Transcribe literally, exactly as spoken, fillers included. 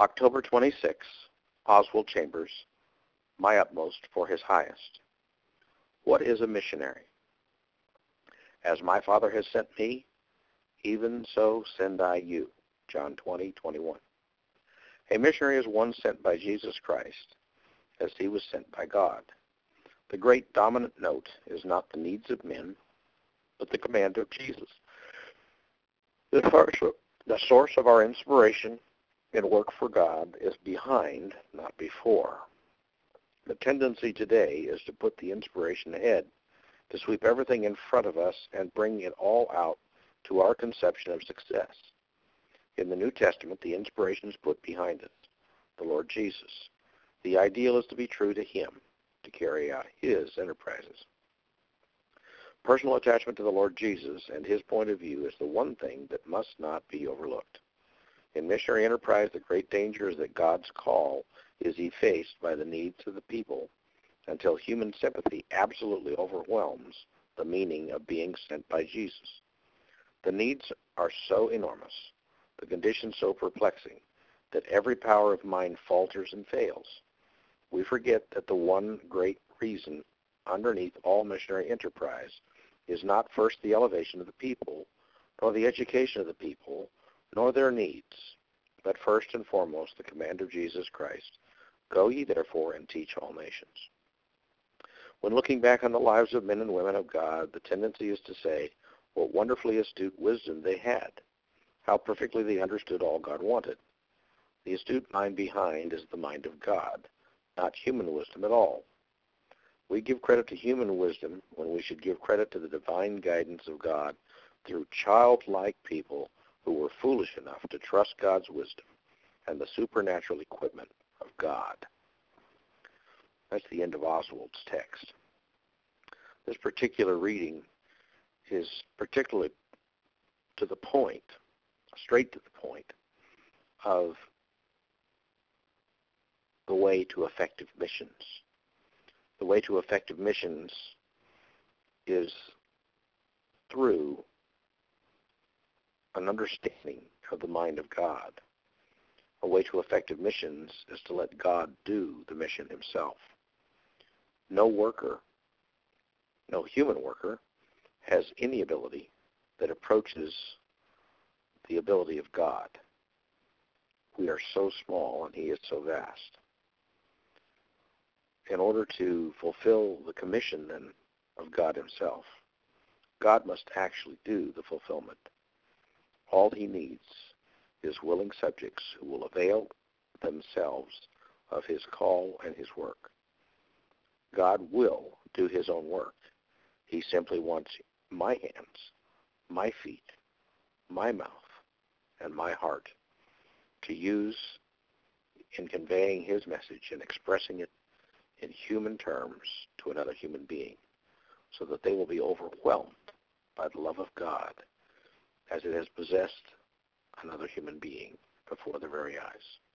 October twenty-sixth, Oswald Chambers, My Utmost for His Highest. What is a missionary? As my Father has sent me, even so send I you. John twenty, twenty-one. A missionary is one sent by Jesus Christ, as he was sent by God. The great dominant note is not the needs of men, but the command of Jesus. The source of our inspiration in work for God is behind, not before. The tendency today is to put the inspiration ahead, to sweep everything in front of us and bring it all out to our conception of success. In the New Testament, the inspiration is put behind us, the Lord Jesus. The ideal is to be true to him, to carry out his enterprises. Personal attachment to the Lord Jesus and his point of view is the one thing that must not be overlooked. In missionary enterprise, the great danger is that God's call is effaced by the needs of the people until human sympathy absolutely overwhelms the meaning of being sent by Jesus. The needs are so enormous, the conditions so perplexing, that every power of mind falters and fails. We forget that the one great reason underneath all missionary enterprise is not first the elevation of the people, nor the education of the people, nor their needs, but first and foremost the command of Jesus Christ, go ye therefore and teach all nations. When looking back on the lives of men and women of God, the tendency is to say what wonderfully astute wisdom they had, how perfectly they understood all God wanted. The astute mind behind is the mind of God, not human wisdom at all. We give credit to human wisdom when we should give credit to the divine guidance of God through childlike people who were foolish enough to trust God's wisdom and the supernatural equipment of God. That's the end of Oswald's text. This particular reading is particularly to the point, straight to the point, of the way to effective missions. The way to effective missions is through an understanding of the mind of God. A way to effective missions is to let God do the mission himself. No worker, no human worker, has any ability that approaches the ability of God. We are so small and he is so vast. In order to fulfill the commission, then, of God himself, God must actually do the fulfillment. All he needs is willing subjects who will avail themselves of his call and his work. God will do his own work. He simply wants my hands, my feet, my mouth, and my heart to use in conveying his message and expressing it in human terms to another human being, so that they will be overwhelmed by the love of God as it has possessed another human being before their very eyes.